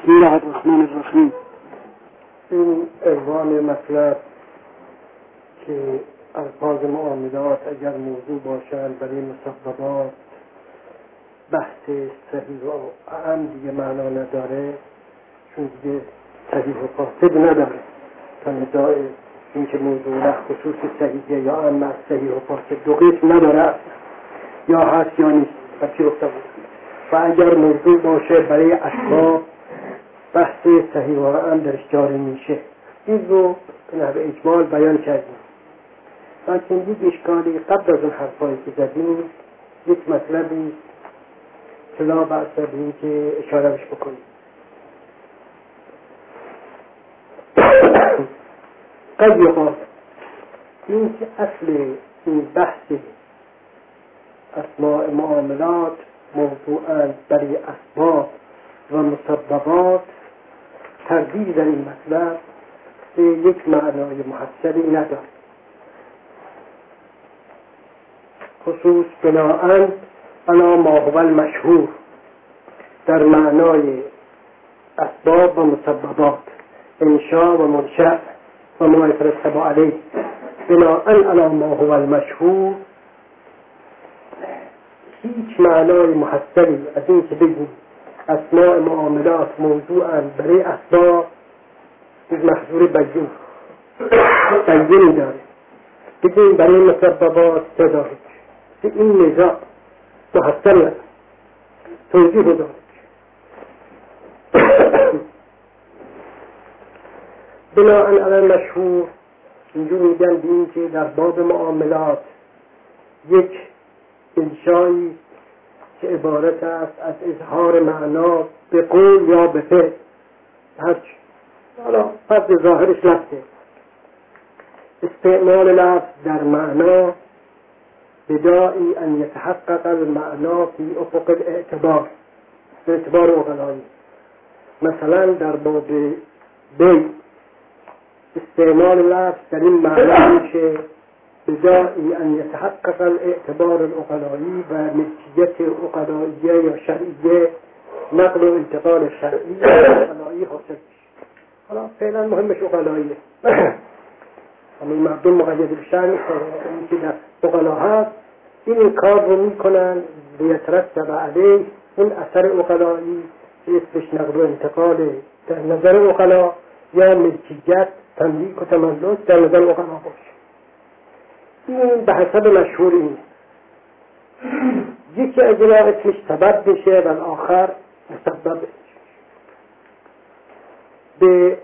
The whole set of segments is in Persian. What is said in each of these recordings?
بسم الله الرحمن الرحیم. این عنوان مطلب که الفاظ معاملات اگر موضوع باشند برای مسببات بحث صحیح و اعم دیگه معنا نداره، چون دیگه صحیح و فاسد نداره. تا ندای این که موضوع خصوص صحیحه یا اعم از صحیح و فاسد دو قسم نداره اصلا، یا هست یا نیست. بچه گفته بود و اگر موضوع باشه برای اسباب بحث صحیح و اعم درش جاری میشه. این رو به نحو اجمال بیان کردیم. لیکن یک اشکالی قبل از اون حرفایی که زدیم، یک مطلبی که لا بأس به که اشاره بش بکنیم. قد یقال این که اصل این بحث اسماء معاملات موضوعاً برای اسباب و مسببات، تردید در این مطلب به یک معنای محصلی ندارد، خصوص بناءً علی ما هو المشهور در معنای اسباب و مسببات، انشاء و منشأ و ما يترتب علیه. بناءً علی ما هو المشهور هیچ معنای محصلی از این که بگیم اسماء معاملات موضوعاً برای اسباب یک محضور بیان داره، بگیم برای مسببات داره، که این نزاع محصل نداره، توضیح داره. بناءً علی مشهور اینجور میگن به این که در باب معاملات یک انشایی که عبارت است از اظهار معنا به قول یا به فعل، هرچی حالا فرض ظاهرش لفظه، استعمال لفظ در معنا بداعی ان یتحقق المعنا فی افق الاعتبار، به اعتبار عقلایی. مثلا در باب بی استعمال لفظ در این معنا میشه بداعی ان یتحقق الاعتبار العقلایی و ملکیت عقلاییه یا شرعیه، نقل و انتقال شرعی عقلایی حاصل میشه. حالا فعلا مهمش عقلاییه، همین مردم مقید بشن این که در عقلا هست، این کار رو میکنن لیترتب علیه اون اثر عقلایی که اسمش نقل و انتقال در نظر عقلا یا ملکیت تملیک و تملک در نظر عقلا باشه. این به حسب مشهور اینه. یکی از اینا اسمش سبب بشه و آخر مسبب بشه. به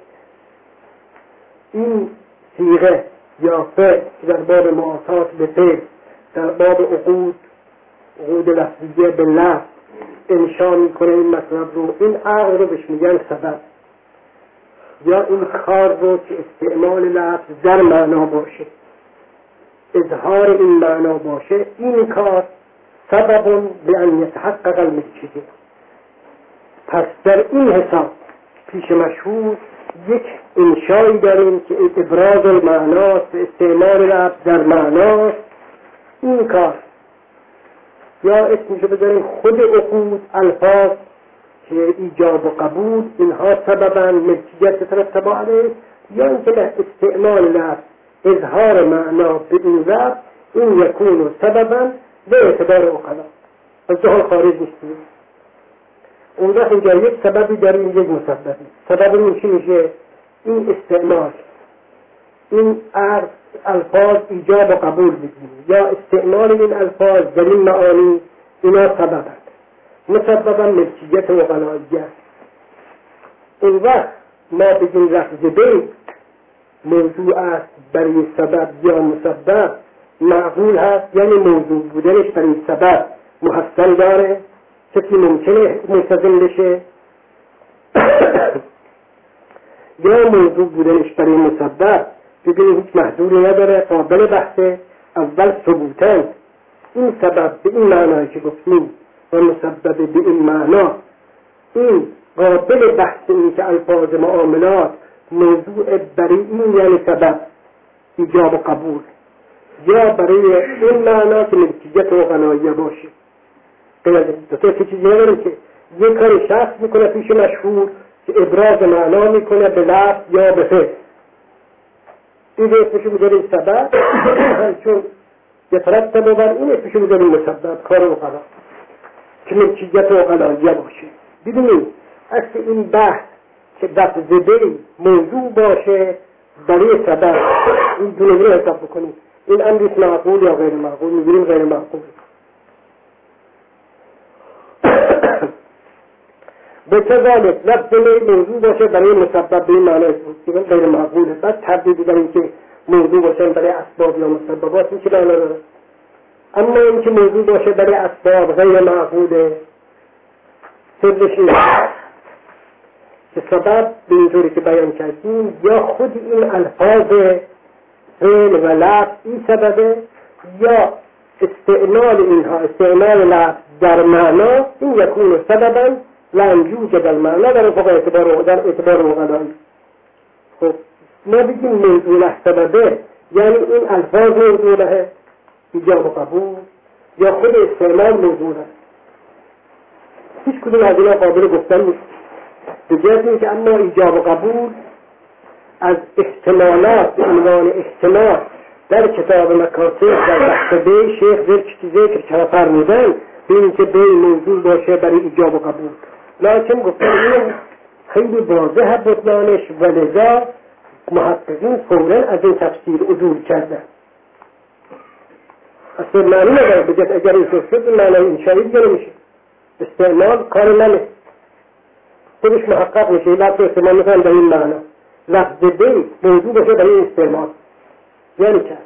این صیغه یا فعل که در باب معاصات به فعل، در باب عقود لفظیه به لفظ انشا میکنه این مطلب رو، این عقل رو بهش میگن سبب، یا این کار رو که استعمال لفظ در معنا باشه، اظهار این معنا باشه، این کار سبب به ان یتحقق الملکیه. پس در این حساب پیش مشهور یک انشایی داریم که ابراز المعناست، استعمال لفظ در معناست. این کار یا اسمشو بذاریم خود عقود الفاظ که ایجاب و قبول، اینها سبباً ملکیت ترتب علیه، یا اینکه استعمال لفظ اظهار معنا به این لفظ این یکون سبباً به اعتبار عقلا، از جهان خارج نیستیم. اون وقت اینجا یک سببی داریم، یک مسببی. سبب میشه این استعمال، این الفاظ ایجاب و قبول بگیم، یا استعمال این الفاظ در این معانی، اینا سببند. مسببا ملکیت عقلاییه. اون وقت ما بگیم لفظ بی موضوع است برای سبب یا مسبب، معقول هست، یعنی موضوع بودنش برای سبب محصل داره، کسی ممکنه ملتزم بشه، یا موضوع بودنش برای مسبب ببینید هیچ محدودی نداره، قابل بحثه. اول ثبوتن این سبب به این معنایی که گفتیم و مسبب به این معنا، این قابل بحث این که الفاظ معاملات موضوع برای این یعنی سبب ایجاب و قبول، یا برای این معنا که ملکیت عقلاییه باشه. دو تا چیزی نداره که یک کار شخص میکنه پیش مشهور، که ابراز معنا میکنه به لفظ یا به فعل. این اسمشو میذاریم سبب، چون یترتب بر این اسمشو میذاریم مسبب، کار عقلا که ملکیت عقلاییه باشه. ببینید اصل این بحث که لفظ موضوع باشه برای سبب، این دو نمونه حساب بکنید. این امریست معقول یا غیر معقول؟ میگیریم غیر معقول. به کذالک لفظ موضوع باشه برای مسبب به این معنی است، غیر معقوله. بعد تردیدی در این که موضوع باشه برای اسباب یا مسببات این که معنی داره. اما این که موضوع باشه برای اسباب غیر معقوله، سرش اینه که سبب به اینطوری که بیان کردیم یا خود این الفاظ فعل و لفظ این سببه، یا استعمال اینها، استعمال لفظ در معنا این یکون سببا لنجوج در معنا در اعتبار مقداری. خب ما بگیم موضوع له سببه، یعنی این الفاظ موضوع له ایجاب و قبول، یا خود استعمال موضوع له. هیچ کدوم از اینا قابل گفتن نیست. به جهت اینکه اما ایجاب و قبول از احتمالات به عنوان احتمال در کتاب مکاسب در بحث بی شیخ ذکر چرا فرمودن به این که بی موضوع باشه برای ایجاب و قبول، لکن گفتن این خیلی واضح بودنانش و لذا محققین فوراً از این تفسیر عدول کردن. اصلا معنی نداره، به جهت اگر این شد معنی انشایی دیگه نمیشه، استعمال کار منه، خودش محقق میشه. لفظ استعمال میکنم در این معنا لفظ بی موضوع باشه برای استعمال، یعنی چه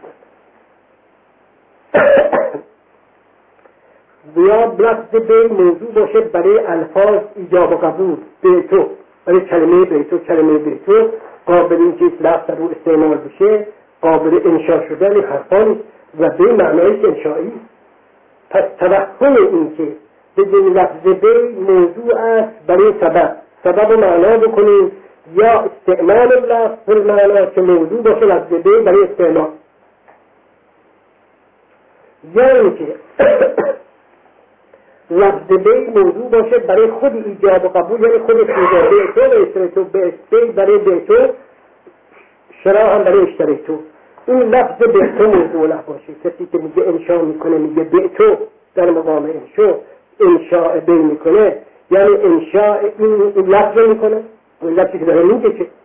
یا لفظ بی موضوع باشه برای الفاظ ایجاب و قبول، بیتو برای کلمه بیتو، کلمه بیتو قابل این که لفظ رو استعمال بشه، قابل انشاء شدن حرفان و به معنای انشایی. پس توهم این که بگیم لفظ بی موضوع است برای سبب معنا بکنیم، یا استعمال لفظ معنا که موضوع باشه لفظ بی برای استعمال، یعنی که لفظ بی موضوع باشه برای خود ایجاب و قبول، یعنی خود ایجاب بیتو و اشتریتو بی برای بیتو، شرا هم برای اشتریتو. این لفظ بیتو موضوع له باشه. کسی که میگه انشاء میکنه میگه بیتو در مقام انشاء بی میکنه، یعنی انشاء این لفظ میکنه، این لفظی که داره میگه که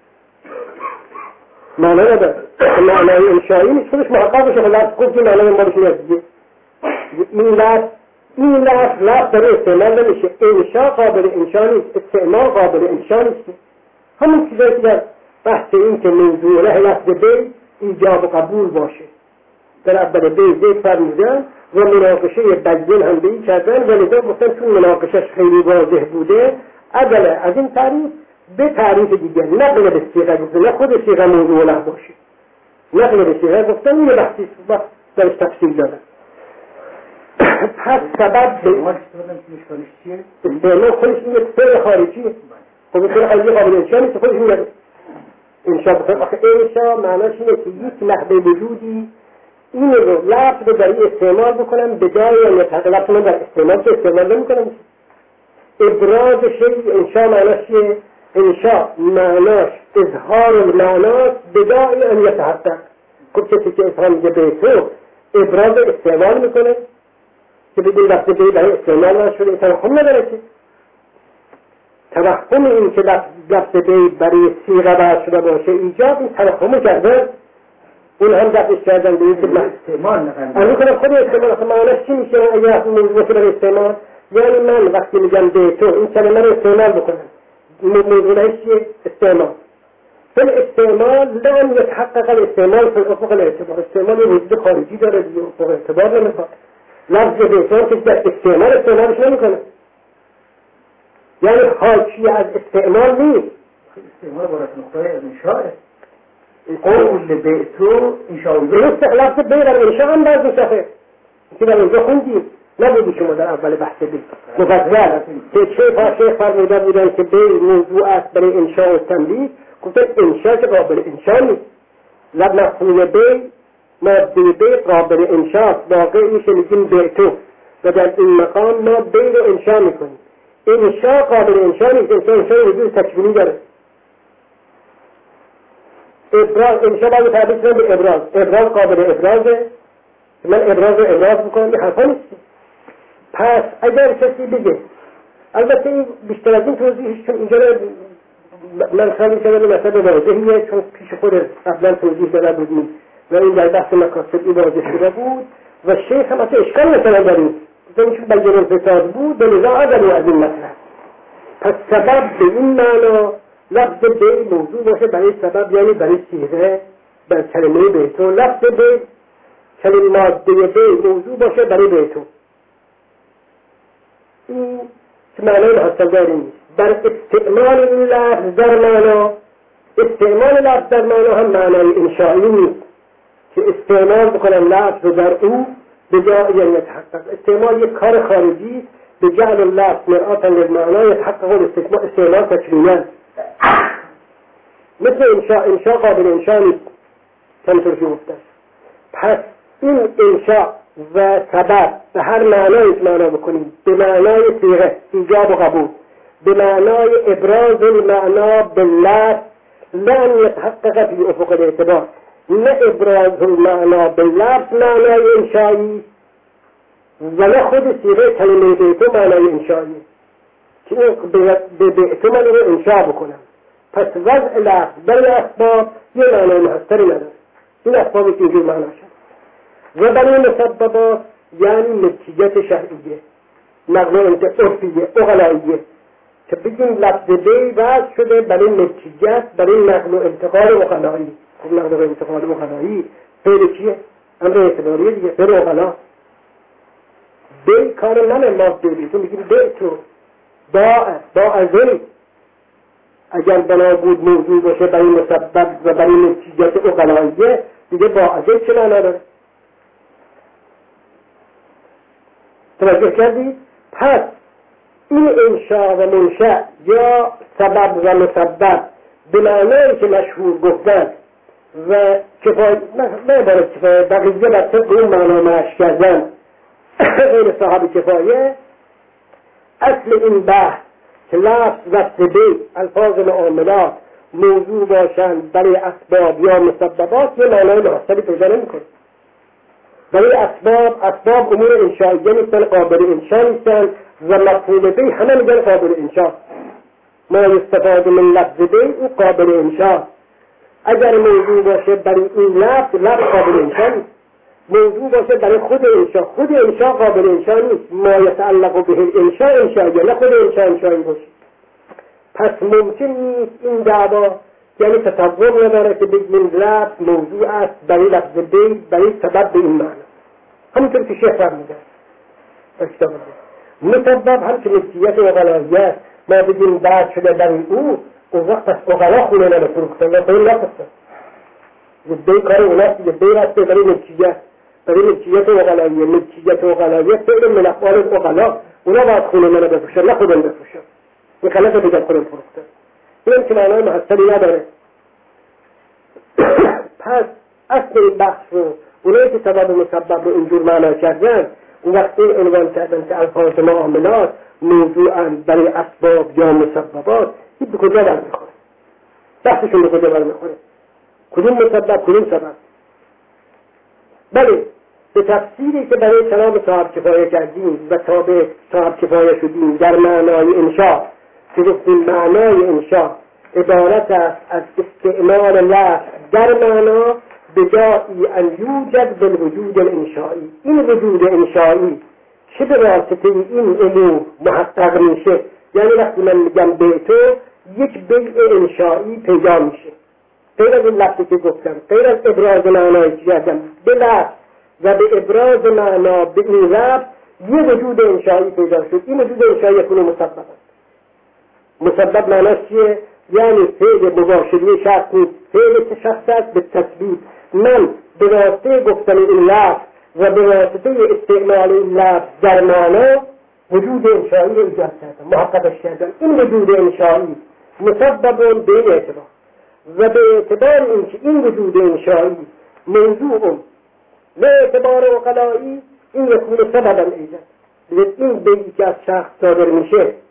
معنی نداره، معنی انشایی نیست، خودش محقق بشه. لفظ گفت که معنی مالش نیست دیگه. این لفظ برای استعمال نمیشه. انشاء قابل انشاء نیست، استعمال قابل انشاء نیست. همون چیزایی که در بحث این که موضوع له لفظ بی ایجاب و قبول باشه در اول بی ذکر فرمودن و مناقشه بجزن هم به این کردن، و لذا گفتن چون مناقشش خیلی واضح بوده عدله از این تعریف به تعریف دیگر نقل به صیغه گفتن، نه خود صیغه موضوع له باشه، نقل به صیغه گفتن این بحثی درش تفصیل دادن. پس سبب به استعمال خودش این فعل خارجیه. خب فعل خارجی قابل انشاء نیست، خودش میگه انشاء بخیر. آخه انشاء معناش اینه که یک لحظه وجودی این رو لفظ رو برای استعمال بکنم به جای لفظ من در استعمال که استعمال نمیکنم. ابراز شیء انشاء معناش چیه؟ انشاء معناش اظهار المعناست به جای ان یتحقق. خب کسی که اظهار میگه به تو ابراز استعمال میکنه که بگیم لفظ بی برای استعمال نشده، توهم نداره که توهم این که لفظ بی برای صیغه بر شده باشه ایجاب، این توهم کردن اون هم دفعش کردن به این که استعمال نکنم کنم خود استعمال. اصلا معنیش چی میشه اگر موضوع باشه برای استعمال؟ یعنی من وقتی میگم به تو این کلمه رو استعمال بکنم، موضوعش چیه؟ استعمال. فل استعمال لن يتحقق الاستعمال في الافق الاعتبار. استعمال وجود خارجی داره دیگه، افق اعتبار نمیخواد. لفظ بیتون که در استعمالش نمیکنه، یعنی حاکی از استعمال نیست. استعمال بارت نقطه انشاءه. قول بیتو انشاء درست. لفظ بی در انشاء هم باید بشه که در اینجا خوندیم، نبودی شما در اول بحث بی مفصل که شیخ فرموده بودن که بی موضوع است برای انشاء و تنبیه. گفتن انشاء که قابل انشاء نیست. لب مفهوم بی ماده بی قابل انشاء واقع میشه، میگیم بیتو و در این مقام ما بی رو انشاء میکنیم. انشاء قابل انشاء نیست. انشاء وجود تکوینی داره. ابراز انشاء باید تعبیر کنم به ابراز قابل ابرازه، من ابراز بکنم، به حرفا نیست. پس اگر کسی بگه، البته این بیشتر از این توضیحش چون اینجا من خیلی شده مثلا واضحیه چون پیش خود قبلا توضیح داده بودیم و این در بحث مقاصدی واضح شده بود و شیخ هم اصلا اشکال مثلا داریم چون بیان الفساد بود به نزاع عدم از این مطلب. پس سبب به این معنا لفظ به موضوع باشه برای سبب، یعنی برای صیغه بر کلمه بیتو. لفظ به کلمه ماده به موضوع باشه برای بیتو. این که معنای محصل داری نیست. بر استعمال این لفظ در معنا، استعمال لفظ در معنا هم معنای انشایی نیست که استعمال بکنن لفظ در او به جای یتحقق. استعمال یک کار خارجی به جعل اللفظ مرآتا للمعنی یتحقق استعمال تکوینا. مثل انشاء قابل انشاء نیست همینطور که گفتم. پس این انشاء و سبب به هر معنای معنا بکنیم، به معنای صیغه ایجاب و قبول، به معنای ابراز المعنا باللفظ لن يتحقق في افق الاعتبار، نه ابراز المعنا باللفظ معنای انشایی و نه خود صیغه کلمه بیتو معنای انشایی که به بیتو من رو انشا بکنم. پس وضع لفظ برای اسباب یه معنای محصری نداره. این اسبابی که اینجور معنا شد و برای مسببات یعنی نتیجت شرعیه، نقل و عرفیه، اغلاییه که بگیم لفظ بی وضع شده برای نتیجت، برای نقل و انتقال اغلایی. خب نقل و انتقال اغلایی فعل چیه؟ امر اعتباریه دیگه، فعل اغلا. بی کار منه ماده بی، تو میگیم بی تو با زی اگر بنا بود موضوع باشه برای مسبب و برای نتیجت اغلاییه دیگه با ازی چه معنا داره؟ توجه کردید؟ پس این انشاء و منشأ یا سبب و مسبب به معنایی که مشهور گفتن و کفایت نه باید کفایت بقیه بر طبق اون معنا مشق کردن غیر صاحب کفایه. اصل این بحث که لفظ بی الفاظ معاملات موضوع باشند برای اسباب یا مسببات یه معنای محصلی پیدا نمی‌کنه. برای اسباب امور انشائیه نیستن، قابل انشاء نیستن و مفهوم بی همه میگن قابل انشاء. ما استفاده من لفظ بی او قابل انشاء. اگر موضوع باشه برای این لفظ قابل انشاء نیست. موضوع باشه برای خود انشاء قابل انشاء نیست. ما یتعلق به انشاء انشائیه، نه خود انشائی باشه. پس ممکن نیست این دعوا یعنی تصور نداره که بگیم لفظ موضوع است برای لفظ بی برای سبب به این معنی. همونطور که شیخ فرموده مسبب هم که نتیجت اغلاییه است. ما بگیم بعد شده برای او اون وقت پس اغلا خونه نفروختن و خیلی نفروختن. یه بی کار اوناست، یه بی رسته برای نتیجت اغلاییه. نتیجت اغلاییه فعل من افعال اغلا، اونا باید خونه منو بفروشن نه خودم بفروشن. این خلاصه بگم خودم فروختن. این که معنای محصلی نداره. پس اصل این بحث رو اونایی که سبب و مسبب رو اینجور معنا کردن اون وقت این عنوان کردن که الفاظ معاملات موضوعاً برای اسباب یا مسببات این به کجا برمیخوره؟ بحثشون به کجا برمیخوره؟ کدوم مسبب کدوم سبب؟ بله به تفسیری که برای کلام صاحب کفایه کردیم و تابع صاحب کفایه شدیم در معنای انشاء که گفتیم معنای انشاء عبارت است از استعمال لفظ در معنا به جایی ان یوجد بالوجود الانشایی. این وجود انشایی چه به واسطه این امور محقق میشه؟ یعنی وقتی من میگم بیتو یک بیع انشایی پیدا میشه غیر از این لفظی که گفتم، غیر از ابراز معنایی که کردم به لفظ و به ابراز معنا به این لفظ یه وجود انشایی پیدا شد. این وجود انشایی یکونه مسبب است. مسبب معناش چیه؟ یعنی فعل مباشری شخص نیست، فعل شخص است به تثبیت. من به واسطه گفتن این لفظ و به واسطه استعمال این لفظ در معنا وجود انشایی رو ایجاد کردم، محققش کردم. این وجود انشایی مسبب به این اعتبار و به اعتبار اینکه این وجود انشایی موضوع به اعتبار اغلایی این یکون سببا ایجاد. این بیعی که از شخص صادر میشه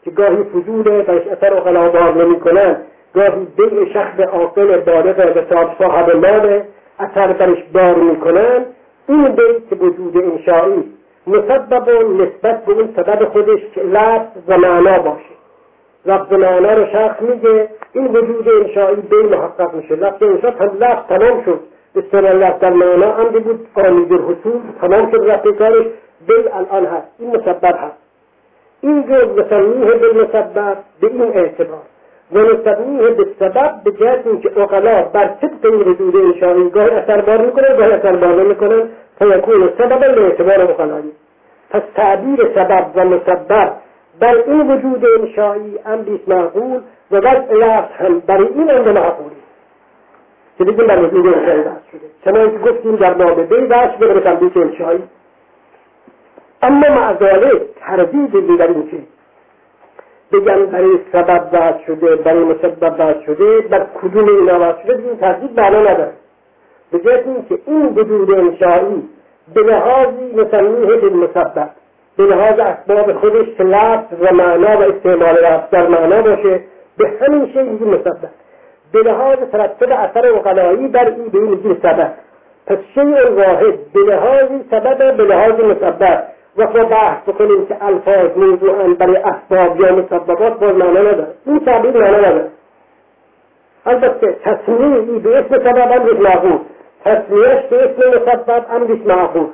که گاهی فضوله برش اثر اقلا بار نمی کنن، گاهی بیع شخص عاقل بالغ به صاحب مال اثر برش بار می کنن، این بیع که وجود انشایی مسبب و نسبت به اون سبب خودش که لفظ و معنا باشه. لفظ و معنا رو شخص میگه، این وجود انشایی بیع محقق میشه. لفظ انشا لفظ تمام شد، استرال لفظ در معنا عمدی بود، آمید الحصول تمام شد رفت کارش، بیع الان هست، این مسبب هست. این جز نسمیه بالمسبب به این اعتبار و نسمیه بالسبب به جهت اینکه عقلا بر طبق این وجود انشایی گاهی اثر بار میکنن گاهی اثر بار نمیکنن فیکون سببا به اعتبار عقلایی. پس تعبیر سبب و مسبب بر این وجود انشایی امریست معقول و وضع لفظ هم برای این امر معقولی که بگیم بر وجود انشایی بحث شده. چنانکه که گفتیم در باب بی بحث شده برای تنبیه انشایی. اما مع ذلک تردید در این که بگم برای سبب بحث شده برای مسبب بحث شده بر کدوم اینا بحث شده، این تردید معنا نداره. به جهت اینکه این وجود انشایی به لحاظی نسمیه بالمسبب، به لحاظ اسباب خودش که لفظ و معنا و استعمال لفظ در معنا باشه، به همین شیء میگه مسبب. به لحاظ ترتب اثر عقلایی بر این به این میگه سبب. پس شیء واحد به لحاظ سبب به لحاظ مسبب. وقتی بحث بکنیم که الفاظ موضوعاً برای اسباب یا مسببات باز معنا نداره، این تعبیر معنا نداره. البته تصمیه به اسم سبب امرش معقول، تصمیهش به اسم مسبب امرش معقول،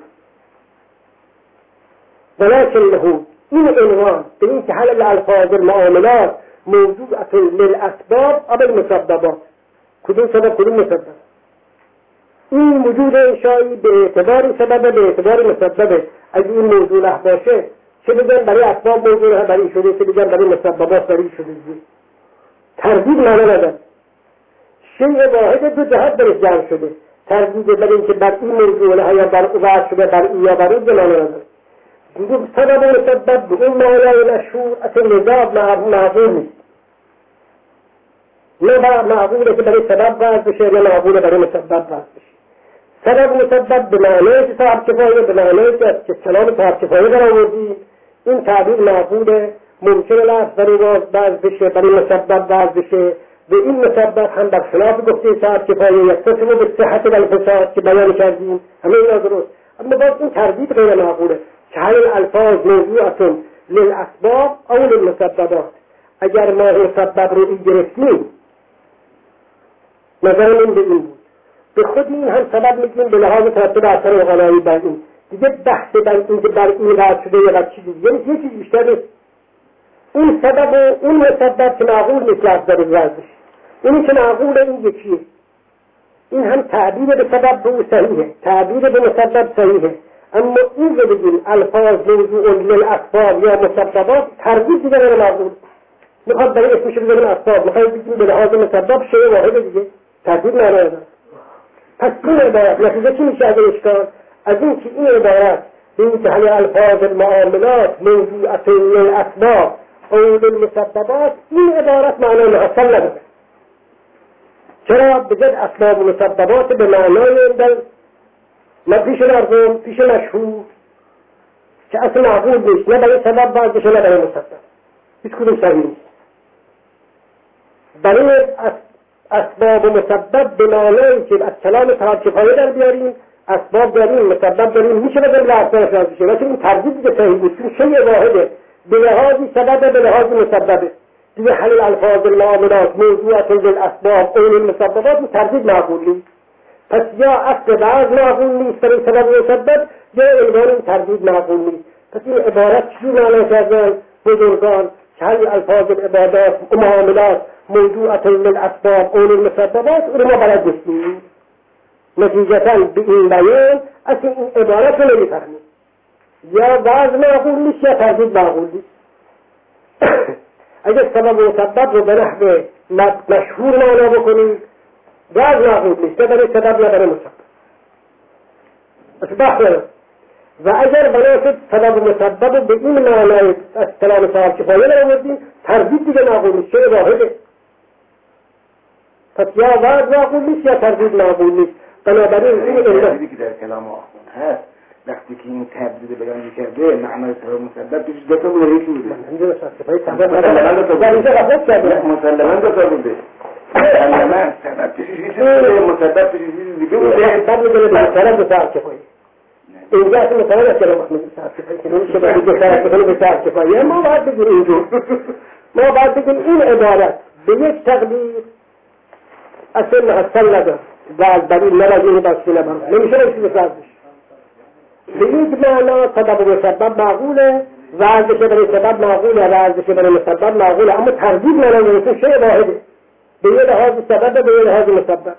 ولكن له این عنوان به این که حل الالفاظ المعاملات موضوعة للاسباب او المسببات، کدوم سبب کدوم مسبب. این وجود انشایی به اعتبار سبب به اعتبار مسببه. اگه این موضوع له باشه چه بگن برای اسباب موضوع برای شده، چه بگن برای مسببات برای شده. تردید معنا نداره. شیء واحد دو جهت درش جمع شده. تردید برای اینکه بر این موضوع له یا بر او شده بر این یا بر اون معنا نداره. دیگه سبب مسبب به اون معنای مشهور اصلا نزاع معقول نیست. نه معقوله که برای سبب وضع بشه نه معقوله برای مسبب وضع بشه. سبب مسبب به معنای که صاحب کفایه، به معنای که کلام صاحب کفایه در آوردی، این تعبیر معقوله. ممکنه لفظ برای وضع بشه برای مسبب وضع بشه و این مسبب هم در خلاف گفته صاحب کفایه یکتصف به صحت و الفساد که بیان کردیم، همه اینا درست. اما باز این تردید غیر معقوله که هل الالفاظ موضوعة للاسباب او للمسببات. اگر ما مسبب رو گرفتیم نظر من به این بود، به خود این هم سبب میگیم به لحاظ ترتب اثر عقلایی بر این. دیگه بحث بر این که بر این وضع شده یا بر چیزی، یعنی یه چیز بیشتر نیست. اون سبب و اون مسبب که معقول نیست لفظ در ورزش، اونی که معقوله این یکیه. این هم تعبیر به سبب به او صحیحه، تعبیر به مسبب صحیحه. اما این که بگیم الفاظ موضوع للاسباب یا مسببات، تردید دیگه غیر معقول. میخواد برای اسمش بزنیم اسباب، میخواد بگیم به لحاظ مسبب شیء واحد دیگه، تردید معنا نداره. پس این عبارت نتیجه چی میشه از اشکال؟ از این که این عبارت به این که همه الفاظ المعاملات موضوعة للاسباب او للمسببات، این عبارت معنای محصل نداره. چرا؟ بجد اسباب و مسببات به معنای در پیش مردم پیش مشهور که اصلا معقول نیست، نه برای سبب باز بشه نه برای مسبب، هیچ کدوم صحیح نیست. برای اسباب و مسبب به معنایی که از کلام صاحب کفایه در بیاریم، اسباب داریم مسبب داریم، میشه بگیم لحظه راز بشه، ولی این تردید دیگه صحیح نیست. چون شیء واحده به لحاظ سبب به لحاظ مسببه. دیگه حل الفاظ المعاملات موضوعة للاسباب او للمسببات تردید معقول نیست. پس یا اصل بعض معقول نیست برای سبب و مسبب یا عنوان این تردید معقول نیست. پس این عبارت چجور معنی کردن بزرگان که حل الفاظ العبادات و معاملات موضوعة للاسباب او للمسببات اون ما بلد نیستیم. نتیجتا به این بیان اصلا این عبارت رو نمیفهمیم، یا بعض معقول نیست یا تردید معقول نیست. اگر سبب و مسبب رو به نحو مشهور معنا بکنیم بعض معقول نیست، نه برای سبب نه برای مسبب. اصبح و اگر بناشد سبب و مسبب به این معنای از کلام صاحب کفایه نمیدیم، تردید دیگه معقول نیست، چرا واحده. پس یا بعض معقول نیست یا تردید معقول نیست. بنابراین این تردیدی که در کلام آخوند هست وقتی که این تبدیل بیان کرده معنای سبب مسبب توش دو تا بوده یکی بوده اینجا صفای سبب مسلما دو تا در اینجا غلط کرده مسلما دو تا بوده مسلما سبب توش چیزی مسبب توش چیزی دیگه بوده بعد میگه مثلا دو تا کفایی اینجا اصلا مثلا نکنه وقت میگه کفایی که نمیشه باید دو تا بکنه به سر کفایی ما باید بگیم اینجور ما باید بگیم این عبارت به یک تقدیر اصلا محصل نداره و از بری نراجعه بسته نبرد نمیشه بایشی بسرد بشه به یک معنا سبب و مسبب معقوله و ارزش برای سبب معقوله و ارزش برای مسبب معقوله اما تردید معنا نمیشه شیء واحده به یه لحاظ سبب به یه لحاظ مسبب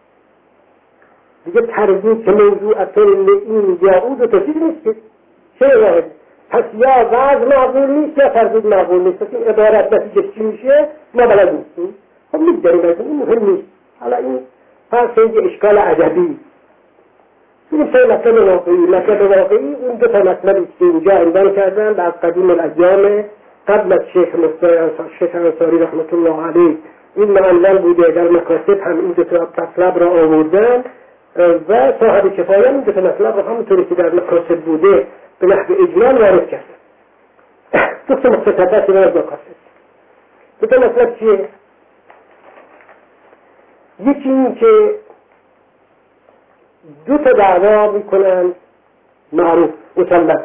دیگه تردید که موضوع اصل این یا او دو تا چیز نیست که شیء واحده پس یا وضع معقول نیست یا تردید معقول نیست پس این عبارت نتیجه چی میشه ما بلد نیستیم خب میگذاریم از این مهم نیست حالا این فرض اینکه اشکال ادبی این سه مطلب واقعی اون دو تا مطلبی که اینجا عنوان کردن از قدیم الایام قبل از شیخ انصاری رحمت الله علیه این معلم بوده در مکاتب هم این دو تا مطلب را آوردن و صاحب کفایه این دو تا مطلب را همونطوری که در مکاتب بوده به نحو اجمال وارد کردن دو تا مستطبت را از مکاتب دو تا مطلب چیه؟ یکی این که دو تا دعوا میکنن معروف مسلم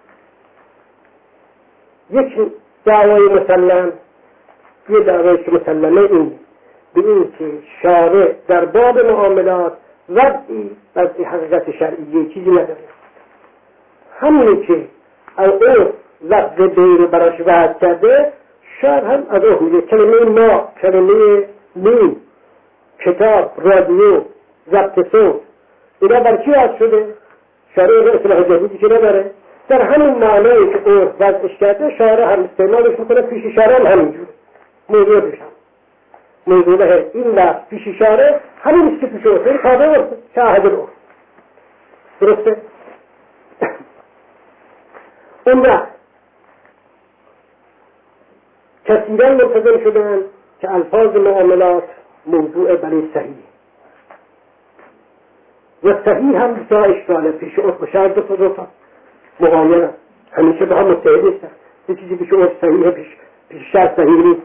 یک دعوای مسلم یه دعوای که مسلمه این به این که شارع در باب معاملات وضعی از حقیقت شرعیه چیزی نداره همونی که از او لفظ بیر براش وضع کرده شاید هم از او میگه کلمه ما کلمه نیم کتاب رادیو ضبط صوت اینا بر چی وضع شده؟ شارع اصلاح جدیدی که نداره در همین معنایی که عرف وضعش کرده شارع هم استعمالش میکنه پیش شارع هم همینجوره موضوع بشم موضوع این لفظ پیش شارع همین که پیش عرف تابع عرف شاهد العرف درسته؟ اون وقت کثیرا منتظر شدن که الفاظ معاملات موضوع برای صحیح و صحیح هم بسیار اشکاله پیش عرف شاید دو تا مقایره همیشه به هم متحد نیستن یه چیزی پیش عرف صحیحه پیش شرط صحیح نیست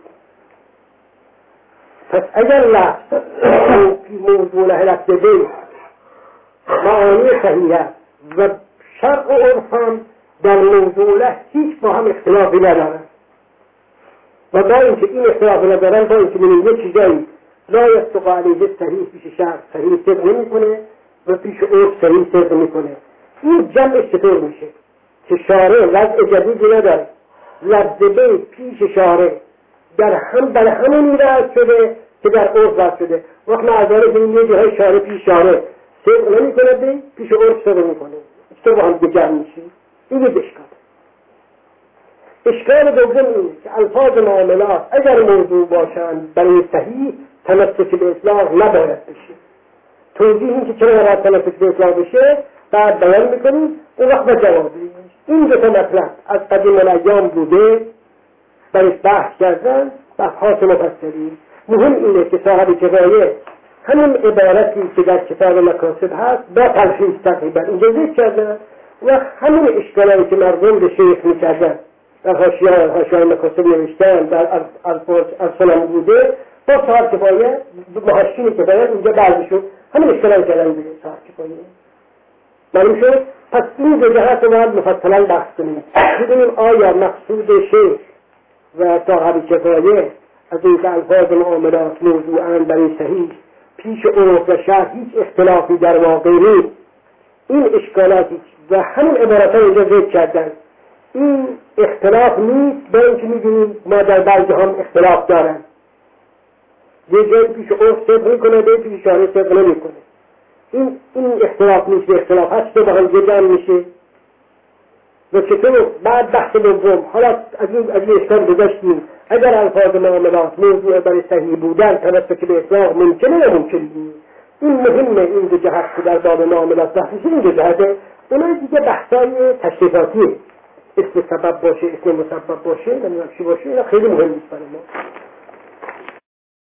پس اگر لفظ موضوع لحلت بده معانی صحیحه و شرع و عرف هم در موضوع له هیچ با هم اختلافی ندارن و با اینکه این اختلافی ندارن با اینکه من یه چیزایی لا یستقع علیه صحیح پیش شرع صحیح صدق نمی کنه و پیش عرف صحیح صدق می کنه این جمعش چطور میشه که شارع وضع جدیدی نداره لفظه پیش شارع در همونی وضع شده که در عرف وضع شده وقت معذاره که این یه جاهای شارع پیش شارع صدق نمی کنه پیش عرف صدق می کنه چطور با هم جمع میشه این یک اشکال دوم اینه که الفاظ معاملات اگر موضوع باشند برای صحیح تمسک به اطلاق نباید بشه توضیح این که چرا نباید تمسک به اطلاق بشه بعد بیان میکنیم اون وقت به جوابی این دو تا مطلب از قدیم الایام بوده برای بحث کردن بحث مفصلی مهم اینه که صاحب کفایه همین عبارتی که در کتاب مکاسب هست با تلخیص تقریبا اینجا ذکر کردن و همین اشکالاتی که مردم به شیخ میکردن در حاشیه مکاسب نوشتن در ارسلان بوده با صاحب کفایه محشین کفایه اینجا بعضی شد همین اشکالاتی کردن به صاحب کفایه معلوم شد پس این دو جهت رو باید مفصلا بحث کنیم بدونیم آیا مقصود شیخ و صاحب کفایه از این که الفاظ معاملات موضوعاً برای صحیح پیش عرف و شرع هیچ اختلافی در واقع نیست این اشکالاتی و همین عبارات ها اینجا ذکر کردن این اختلاف نیست با اینکه می‌بینیم ما در بعضی هم اختلاف دارن یه جایی پیش عرف صدق میکنه به پیش شرع صدق نمیکنه این اختلاف نیست به اختلاف هست که با هم جمع میشه و چطور بعد بحث دوم حالا از این اشکال گذاشتیم اگر الفاظ معاملات موضوع برای صحیح بودن تمسک به اطلاق ممکنه یا ممکن نیست این مهمه این دو جهت که در باب معاملات بحث این دو جهته اونها دیگه بحثای تشریفاتیه اسم سبب باشه اسم مسبب باشه نمیدونم چی باشه اینا خیلی مهم نیست برای ما